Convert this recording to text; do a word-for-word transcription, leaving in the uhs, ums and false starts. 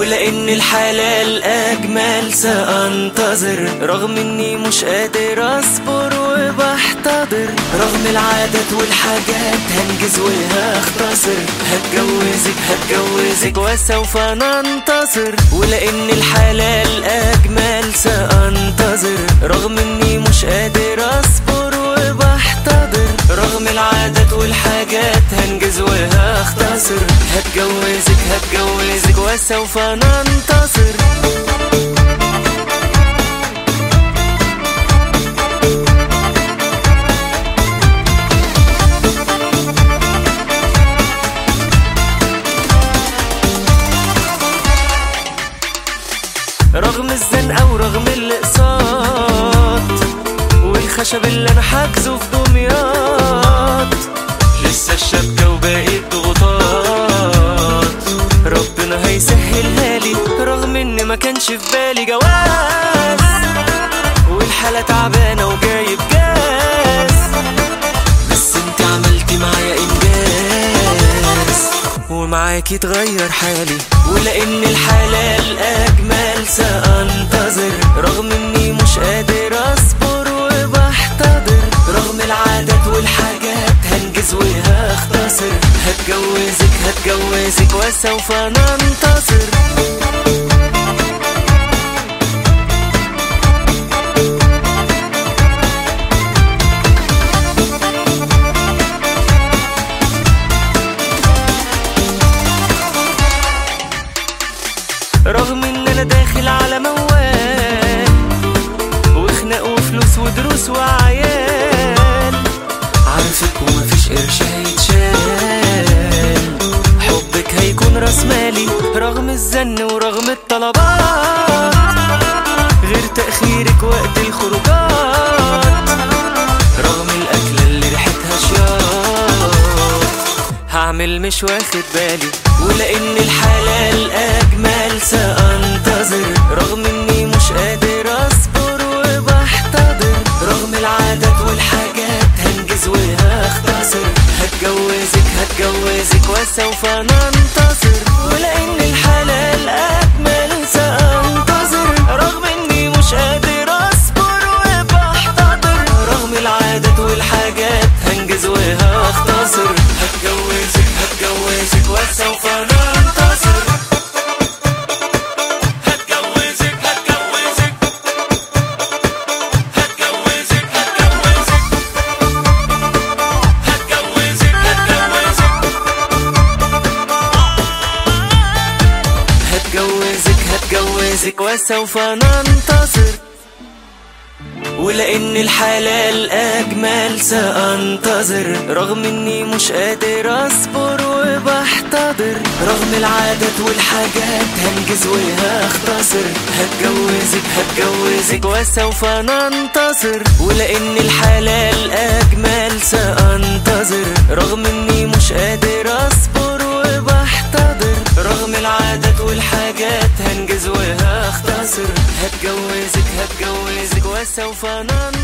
ولأن الحلال أجمل سأنتظر، رغم إني مش قادر أصبر وبحتضر، رغم العادات والحاجات هنجز وهختصر، هتجوزك هتجوزك وسوف ننتصر. ولأن الحلال أجمل سأنتظر، رغم إني مش قادر أصبر وبحتضر، رغم العادات والحاجات هنجز وهختصر، هتجوزك هتجوزك وسوف ننتصر. رغم الزنقة ورغم الاقساط والخشب اللي انا حاجزه في دمياط، لسه الشبكة وباقي الضغوطات، ربنا هيسهلها لي رغم ان ما كانش في بالي جواز، والحالة تعبانة وجايب جاز، بس انت عملتي معايا انجاز ومعاكي تغير حالي. ولأن الحلال أجمل سأنتظر، رغم إني مش قادر أصبر وبحتضر، رغم العادات والحاجات هنجز وهختصر، هتجوزك هتجوزك وسوف ننتصر. رغم ان انا داخل على موال وخناق وفلوس ودروس وعيال، عارفك ومفيش قرش هيتشال، حبك هيكون راس مالي رغم الزن ورغم الطلبات، غير تأخيرك وقت الخروجات، رغم الأكلة اللي ريحتها شياط، هعمل مش واخد بالي. ولأن الحلال أجمل سأنتظر، رغم إني مش قادر أصبر وبحتضر، رغم العادات والحاجات هنجز وهختصر، هتجوزك هتجوزك وسوف ننتصر. ولأن الحلال أجمل سأنتظر، رغم إني مش قادر أصبر وبحتضر، رغم العادات والحاجات هنجز وهختصر، هتجوزك هتجوزك وسوف ننتصر. هتجوزك هتجوزك هتجوزك هتجوزك هتجوزك هتجوزك وسوف ننتصر. ولأن الحلال أجمل سأنتظر، رغم إني مش قادر أصبر وبحتضر، رغم العادات والحاجات هنجز وهختصر، هتجوزك هتجوزك وسوف ننتصر. ولأن الحلال أجمل سأنتظر، رغم إني مش قادر أصبر وبحتضر، رغم العادات والحاجات هنجز وهختصر، هتجوزك هتجوزك وسوف ننتصر.